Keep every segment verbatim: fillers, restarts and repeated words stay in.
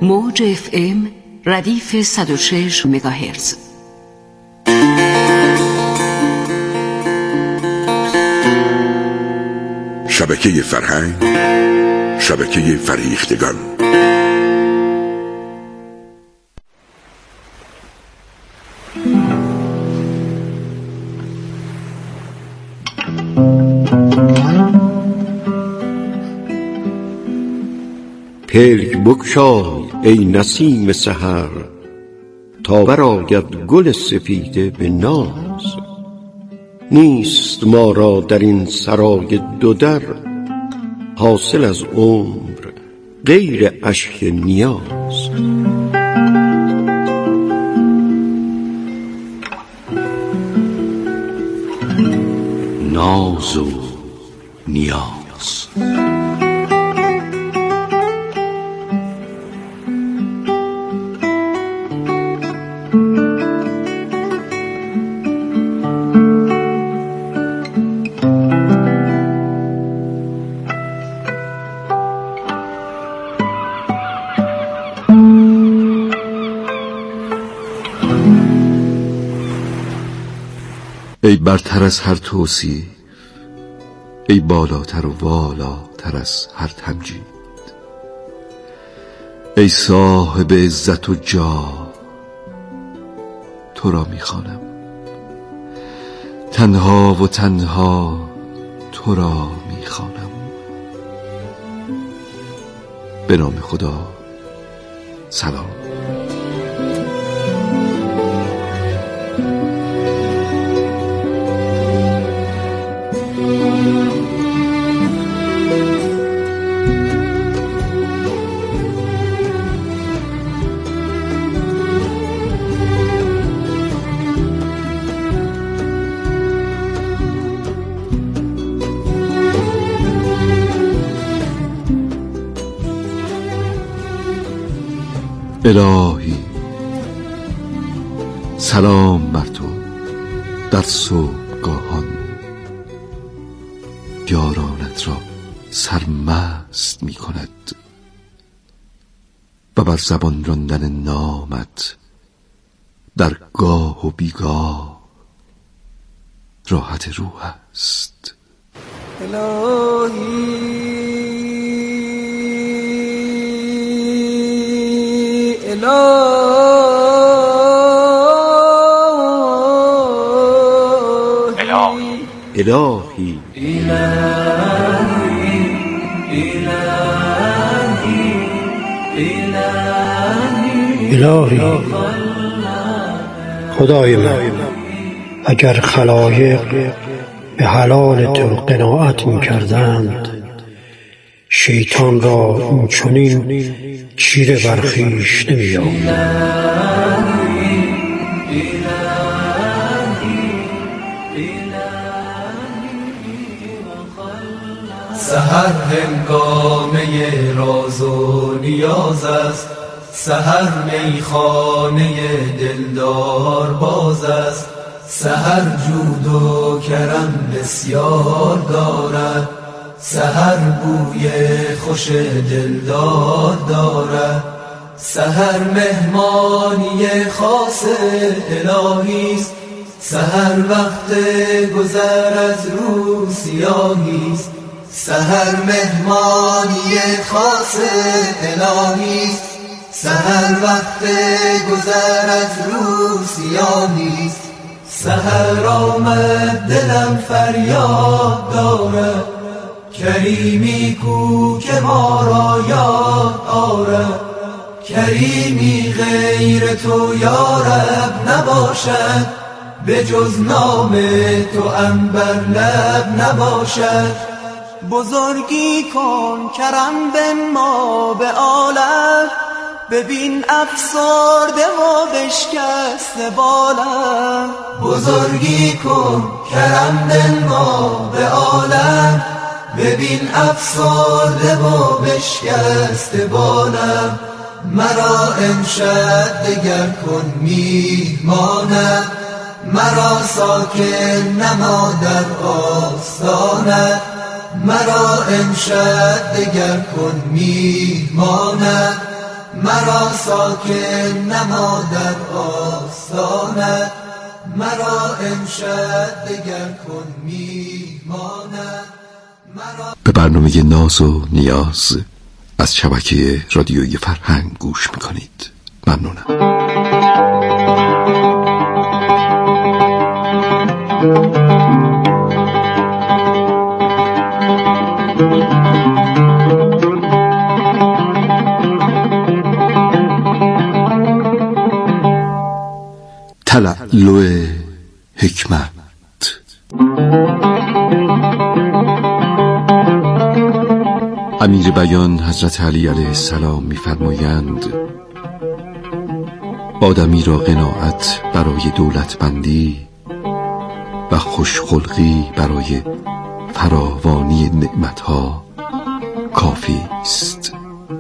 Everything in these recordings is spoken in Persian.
موج اف ام ردیف صد و شش مگاهرتز. شبکه فرهنگ، شبکه فریختگان. پلک بگشای ای نسیم سحر، تا برآید گل سپیده به ناز. نیست ما را در این سرای دو در، حاصل از عمر غیر اشک نیاز. ناز و نیاز. ای برتر از هر توصیف، ای بالاتر و والاتر از هر تمجید، ای صاحب عزت و جاه، تو را میخوانم. تنها و تنها تو را میخوانم. به نام خدا. سلام. الهی سلام بر تو در صبحگاهان، یارانت را سرمست می کند و بر زبان راندن نامت در گاه و بیگاه راحت روح است. الهی الهی الهی خدای من، اگر خلایق به حلال تو قناعت می کردند، شیطان را این چنین چیره بر خویش نمی آورد. سحر هنگامه راز و نیاز است، سحر میخانه دلدار باز است. سحر جود و کرم بسیار دارد، سحر بوی خوش دلدار دارد. سحر مهمانی خاص الهی است، سحر وقت گذر از روز سیاهی است. سحر مهمانی خاص الهی است، سحر وقت گذر از روز سیاهی است. سحر آمد دلم فریاد دارد، کریمی کو که ما را یاد آرد. کریمی غیر تو یا رب نباشد، به جز نام تو عنبر لب نباشد. بزرگی کن کرم به ما به عالم، ببین افسرده و بشکسته بالم. بزرگی کن کرم به ما به عالم، ببین افسرده و بشکسته بالم. مرا امشب دگر کن میهمانم، مرا ساکن نما در آستانت. مرا امشب دگر کن میهمانم، مرا ساکن نما در آستانت، مرا امشب دگر کن میهمانت. به برنامه ناز و نیاز از شبکه رادیویی فرهنگ گوش میکنید. ممنونم. تلالو حکمت. امیر بیان حضرت علی علیه السلام می‌فرمایند آدمی را قناعت برای دولتمندی و خوشخلقی برای فراوانی نعمتها کافی است.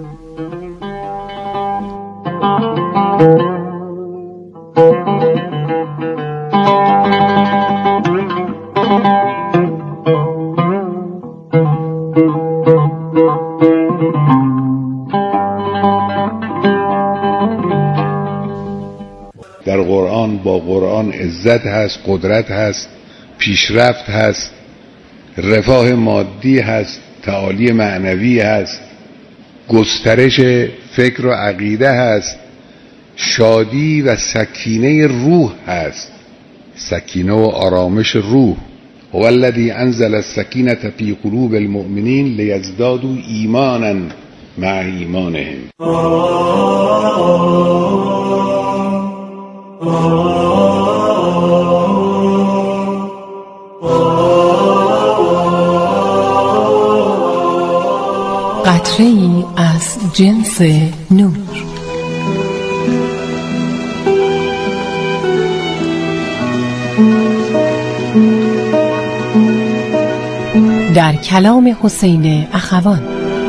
در قرآن با قرآن عزت هست، قدرت هست، پیشرفت هست، رفاه مادی هست، تعالی معنوی هست، گسترش فکر و عقیده هست، شادی و سکینه روح هست، سکینه و آرامش روح. هو الذی انزل السکینة فی قلوب المؤمنین لیزدادوا ایمانا مع ایمانهم. قطره‌ای از جنس نور. در کلام حسین اخوان.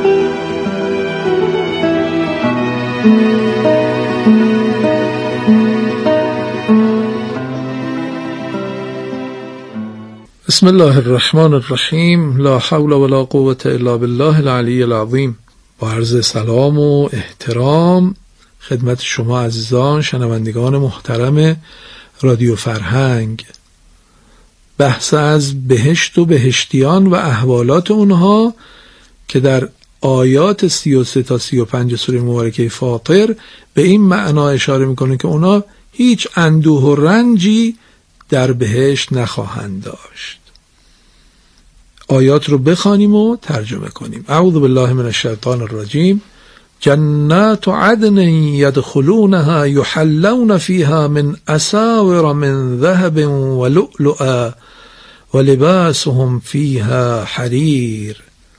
بسم الله الرحمن الرحیم. لا حول ولا قوة الا بالله العلی العظیم. با عرض سلام و احترام خدمت شما عزیزان شنوندگان محترم رادیو فرهنگ. بحث از بهشت و بهشتیان و احوالات اونها که در آیات سی و سه تا سی و پنج سوره مبارکه فاطر به این معنا اشاره میکنه که اونا هیچ اندوه و رنجی در بهشت نخواهند داشت. آیات رو بخوانیم و ترجمه کنیم. اعوذ بالله من الشیطان الرجیم. جنات عدن يدخلونها يحلون فيها من أساور من ذهب ولؤلؤا ولباسهم فيها حرير.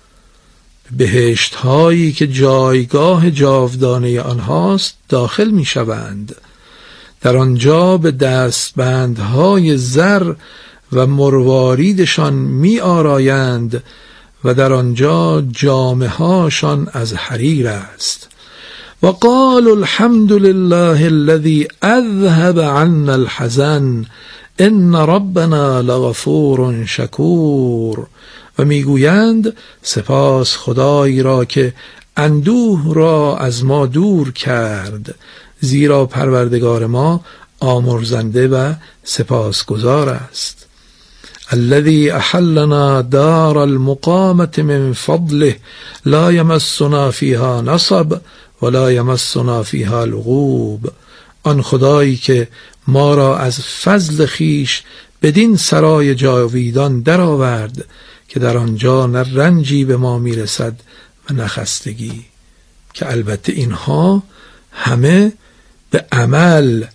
بهشت هایی که جایگاه جاودانه آنهاست داخل می شوند. در آنجا به دستبندهای زر و مرواریدشان می آرایند و در آنجا جامه هاشان از حریر است. و قال الحمد لله الذي اذهب عنا الحزن ان ربنا لغفور شکور. و میگویند سپاس خدایی را که اندوه را از ما دور کرد، زیرا پروردگار ما آمرزنده و سپاسگزار است. الذي احلنا دار المقامة من فضله لا يمسنا فيها نصب ولا يمسنا فيها لغوب. آن خدایی که ما را از فضل خیش بدین سرای جاویدان درآورد که در آنجا نه رنجی به ما میرسد و نه خستگی. که البته اینها همه به عمل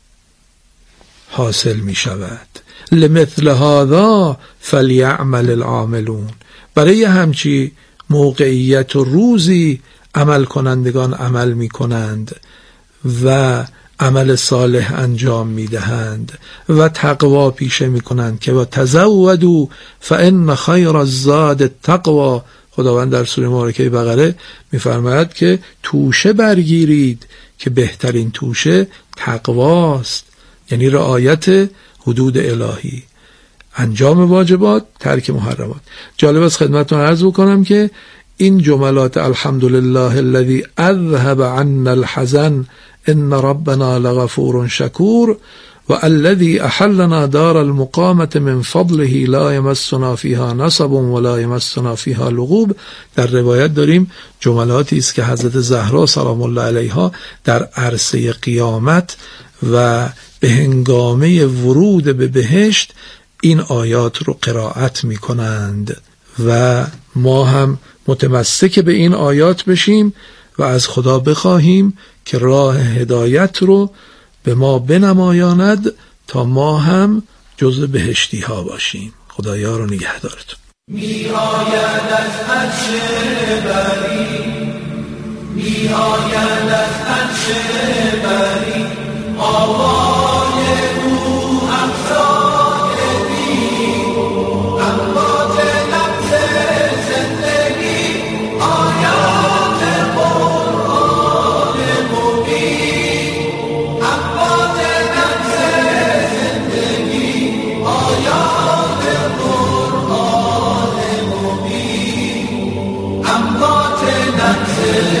حاصل می شود. لمثل هذا فلیعمل العاملون. برای همچی موقعیت و روزی عمل کنندگان عمل می کنند و عمل صالح انجام می دهند و تقوا پیشه می کنند که و تزودوا فان خیر الزاد التقوا. خداوند در سوره مبارکه بقره می فرماید که توشه برگیرید که بهترین توشه تقواست، یعنی رعایت حدود الهی، انجام واجبات، ترک محرمات. جالب است خدمتتون عرض بکنم که این جملات الحمدلله الذی اذهب عنا الحزن ان ربنا لغفور شکور و الذی احلنا دار المقامة من فضله لا یمسنا فیها نصب ولا یمسنا فیها لغوب. در روایت داریم جملاتی است که حضرت زهرا سلام الله علیها در عرصه قیامت و به هنگامه ورود به بهشت این آیات رو قرائت می کنند و ما هم متمسک به این آیات بشیم و از خدا بخواهیم که راه هدایت رو به ما بنمایاند تا ما هم جزء بهشتی ها باشیم. خدایا رو نگهدارتون. می آید از عرش بری، می آید از عرش بری، آوای او افزای دید، اموات نفس زندگی، آیات قرآن مبین، اموات نفس زندگی، آیات قرآن مبین، اموات نفس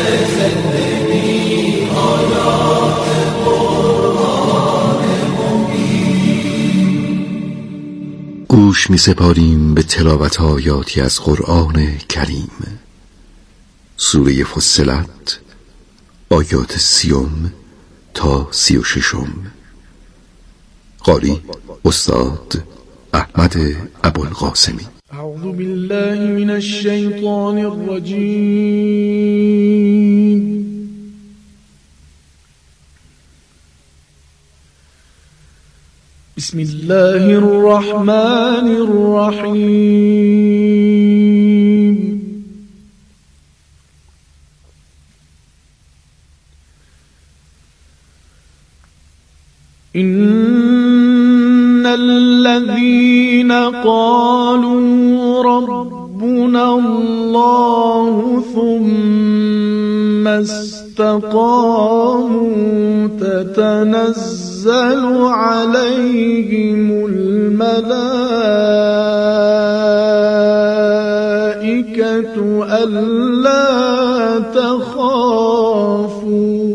زندگی، آیات گوش می سپاریم به تلاوت آیاتی از قرآن کریم. سوره فصلت آیات سیوم تا سی و ششم. قاری استاد احمد ابوالقاسمی. اعوذ بالله من الشیطان الرجیم. بسم الله الرحمن الرحیم. إن الذين قالوا ربنا الله ثم استقاموا تتنزل عليهم الملائكة ألا تخافوا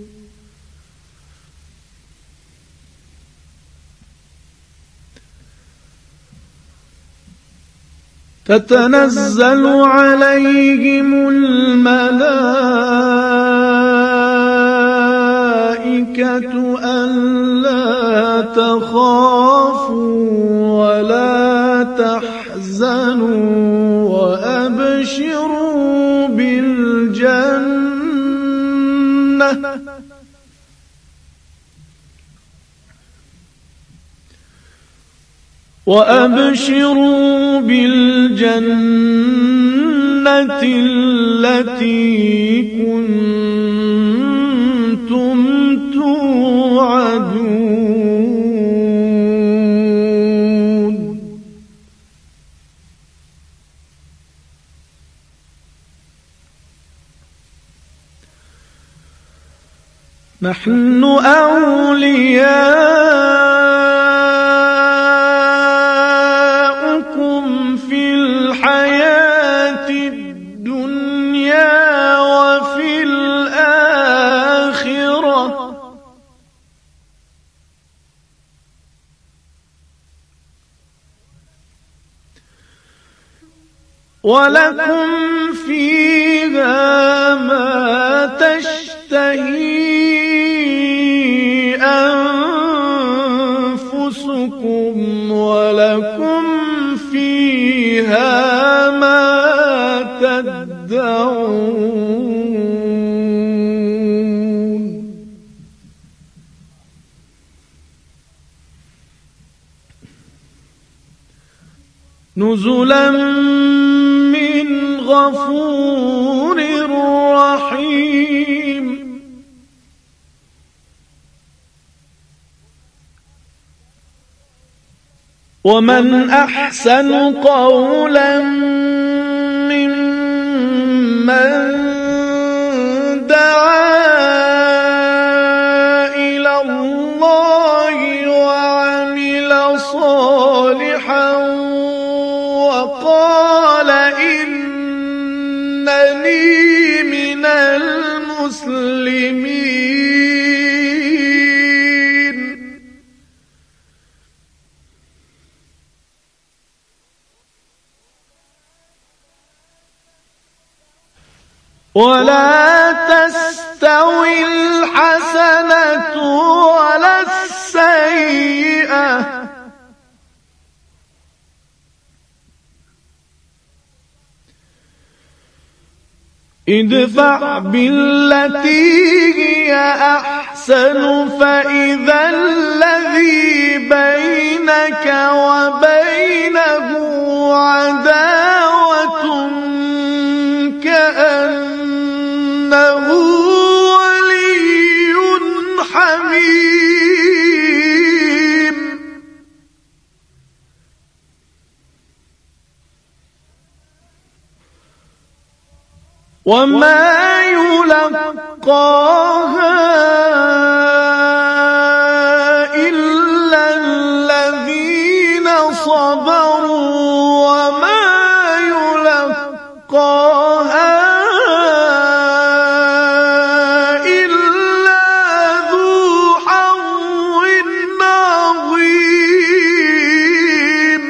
تتنزل عليهم الملائكة ألا تخافوا ولا تحزنوا وأبشروا بالجنة وأبشروا بالجنة التي كنتم توعدون. نحن أولياؤكم في الحياة الدنيا وفي الآخرة ولكم فيها ما تشتهي أنفسكم ولكم فيها ما تدعون. نزلا من غفور رحيم. ومن أحسن قولا ممن دعا إلى الله وعمل صالحا وقال إنني المسلمين ولا تستوي الحسنة ولا السيئة ادفع بالتي هي أحسن فإذا الذي بينك وبينه عداوة كأنه ولي حميم وما يلقاها إلا الذين صبروا وما يلقاها إلا ذو حظ عظيم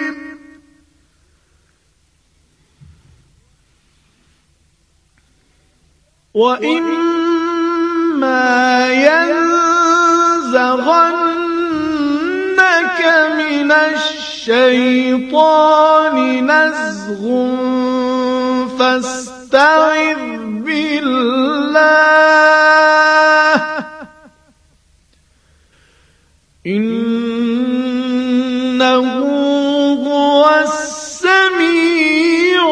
وإما ينزغنك من الشيطان نزغ فاستعذ بالله إنه هو السميع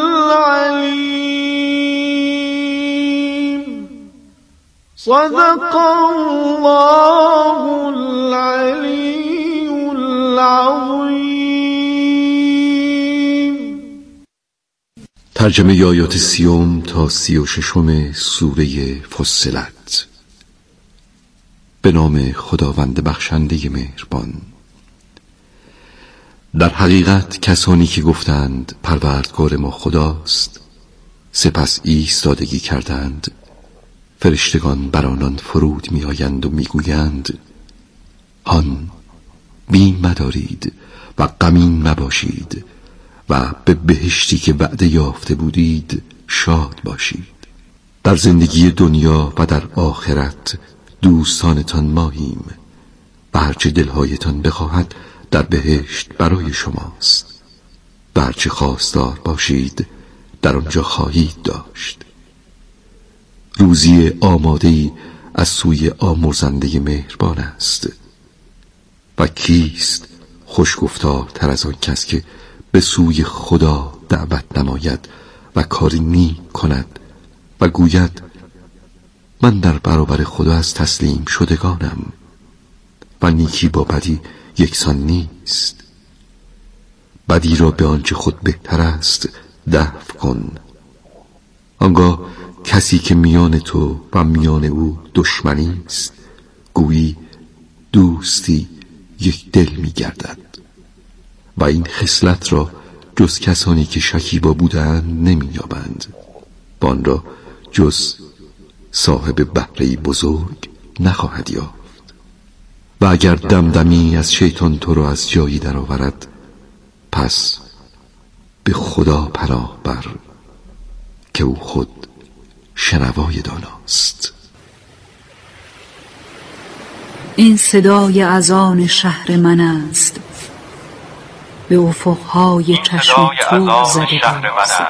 العليم صدق الله العلي العظيم. ترجمه آیات سیوم تا سی و ششم سوره فصلت. به نام خداوند بخشنده مهربان. در حقیقت کسانی که گفتند پروردگار ما خداست، سپس ایستادگی کردند، فرشتگان بر آنان فرود می آیند و می گویند هان بیم مدارید و غمین مباشید و به بهشتی که وعده یافته بودید شاد باشید. در زندگی دنیا و در آخرت دوستانتان ماییم و هرچه دلهایتان بخواهد در بهشت برای شماست و هرچه خواستار باشید در آنجا خواهید داشت. روزی آماده‌ای از سوی آمرزنده مهربان است. و کیست خوشگفتارتر از آن کس که به سوی خدا دعوت نماید و کاری نیک کند و گوید من در برابر خدا از تسلیم شدگانم و نیکی با بدی یکسان نیست. بدی را به آنچه خود بهتر است دفع کن. آنگاه کسی که میان تو و میان او دشمنی است گویی دوستی یک دل می گردد. و این خصلت را جز کسانی که شکیبا بودند نمی یابند و آن را جز صاحب بهره‌ای بزرگ نخواهد یافت. و اگر دمدمی از شیطان تو را از جایی در آورد، پس به خدا پناه بر که او خود شنوای داناست. این صدای اذان شهر من است، به افقهای چشم تو زده است.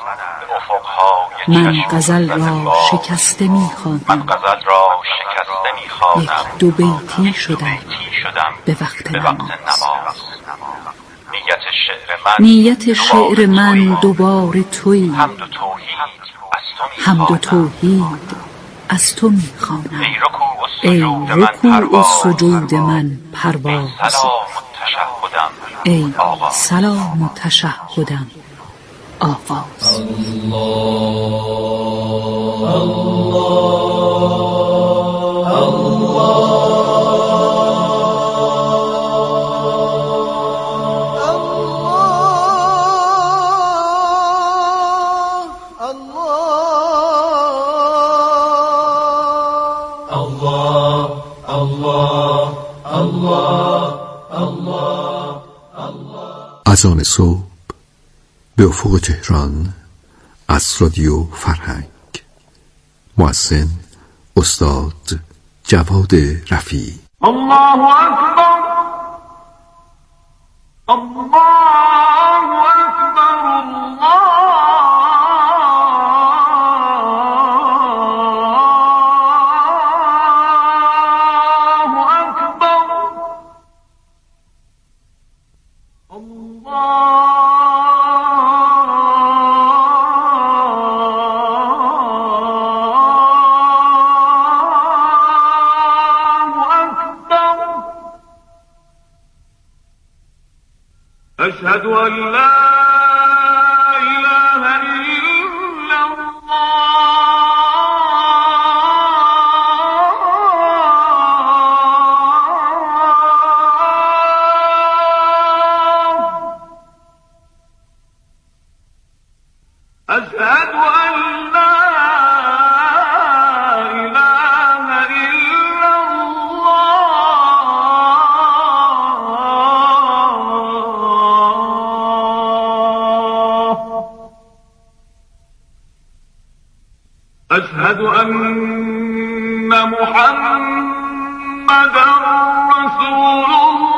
من غزل را شکسته می خوانم، یک دو بیتی شدم به وقت نماز. نیت شعر من دوباره تویی، حمد و توحید از تو می خوانم. ای رکوع و سجود من پرواز، ای سلام و تشهدم آغاز. از آن صبح به افق تهران از رادیو فرهنگ. مؤسن استاد جواد رفیعی. الله اکبر، الله اکبر، الله أشهد أن لا إله إلا الله، أشهد أن لا إله إلا أشهد أن محمدا رسول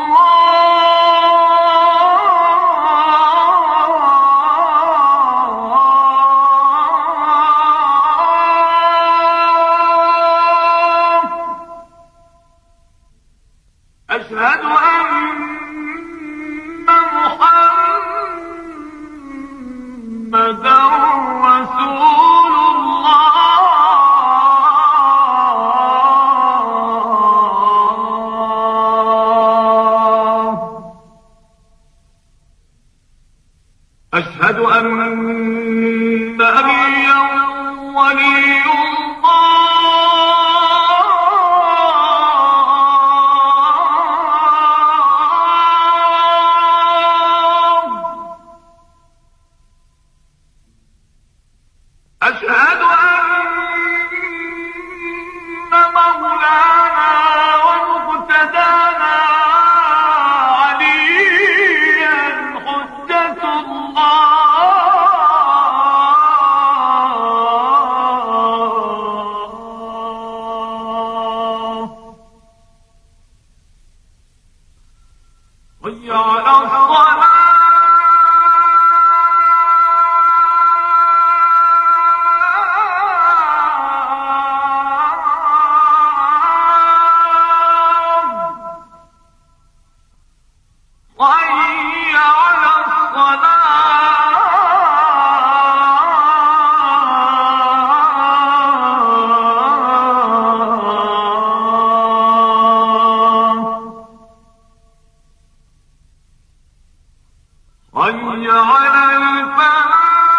الله، أشهد أن محمدا رسول أشهد أن عليا ولي الله، أشهد أن مولانا ومقتدانا عليا حجة الله، حي على الصلاة، حي على الصلاة، حي على الفلاح،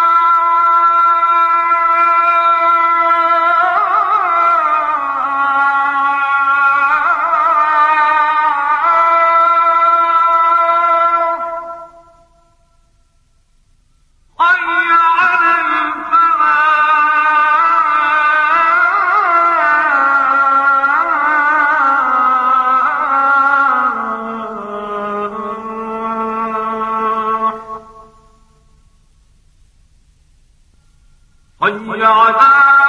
حي على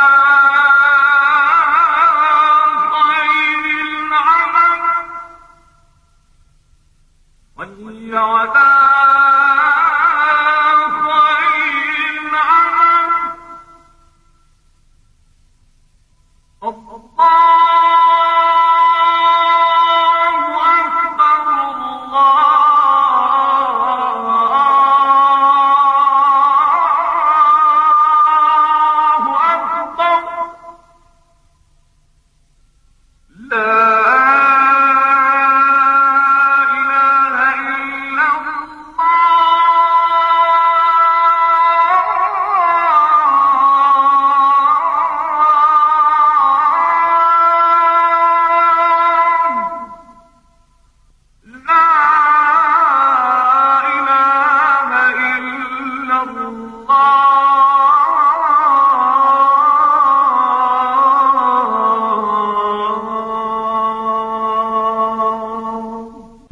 خير العمل، حي على خير العمل، الله أكبر، الله أكبر.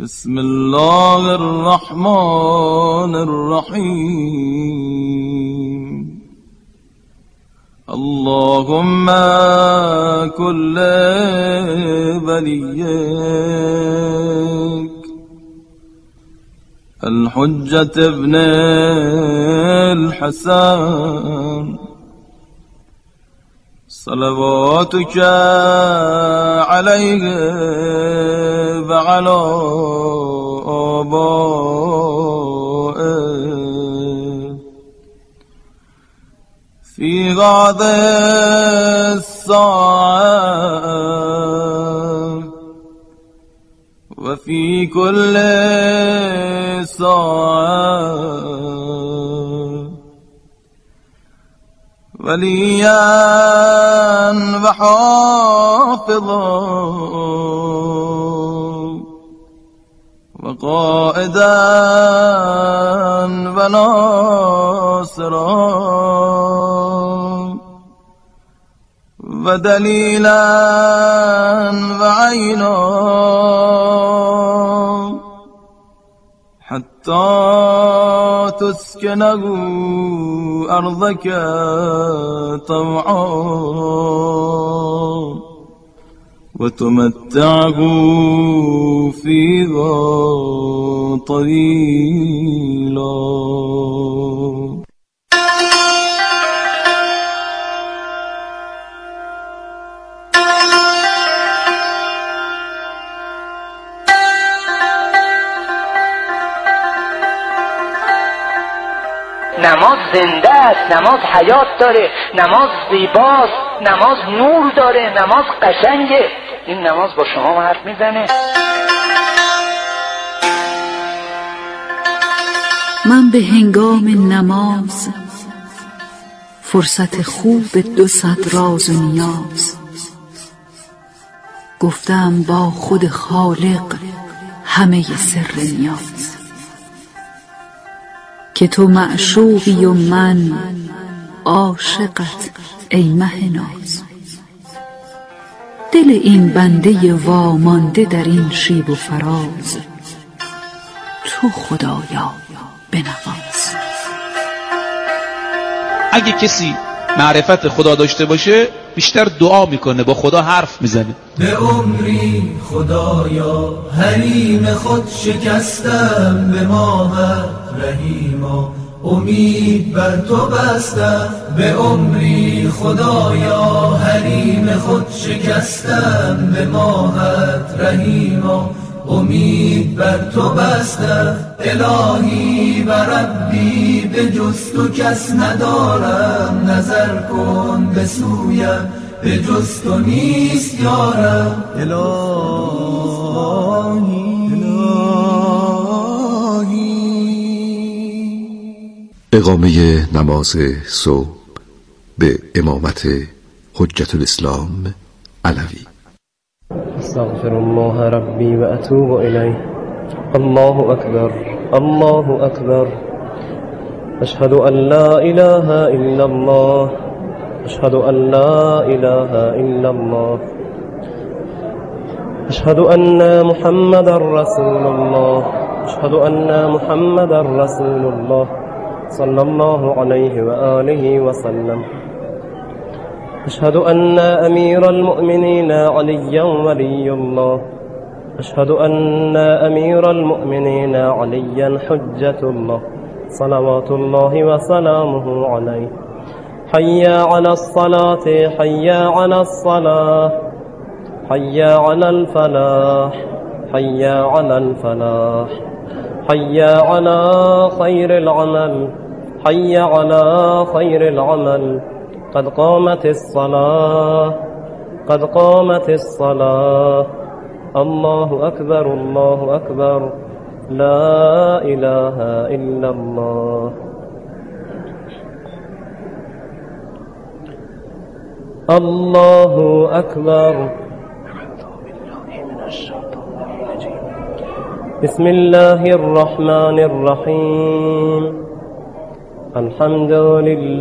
بسم الله الرحمن الرحيم اللهم كل وليك الحجة ابن الحسن صلواتك عليه وعلى آبائه في هذه الساعة وفي كل ساعة وليا وحافظا وقائدا وناصرا ودليلا وعينا حتى تسكنه أرضك طوعا وتمتعه فيها طويلا. نماز زنده است، نماز حیات داره، نماز زیباست، نماز نور داره، نماز قشنگه. این نماز با شما حرف میزنه. من به هنگام نماز فرصت خوب دو صد راز و نیاز گفتم با خود خالق همه سر نیاز که تو معشوقی و من عاشقت ای مه ناز. دل این بنده وامانده در این شیب و فراز تو خدایا بنواز. اگه کسی معرفت خدا داشته باشه بیشتر دعا میکنه، با خدا حرف میزنه. به عمری خدایا حریم خود شکستم، به ماهت رحیما امید بر تو بستم. به عمری خدایا حریم خود شکستم، به ماهت رحیما امید بر تو بستم. الهی و ربی به جز تو کس ندارم، نظر کن به سویم به جز تو نیست یارم. الهی اقامه نماز صبح به امامت حجت الاسلام علوی. استغفر الله ربی و اتوب الیه. الله اکبر الله اکبر. اشهد ان لا اله الا الله اشهد ان لا اله الا الله اشهد ان محمد رسول الله اشهد ان محمد رسول الله صلی الله علیه و آله و سلم. اشهد ان امیر المؤمنین علی ولی الله اشهد ان امیر المؤمنین علی حجة الله صلوات الله و سلامه علیه. حي على الصلاة حي على الصلاة حي على الفلاح حي على الفلاح حي على خير العمل حي على خير العمل. قد قامت الصلاة قد قامت الصلاة. الله أكبر الله أكبر. لا إله إلا الله. الله أكبر. بسم الله الرحمن الرحيم. الحمد لله.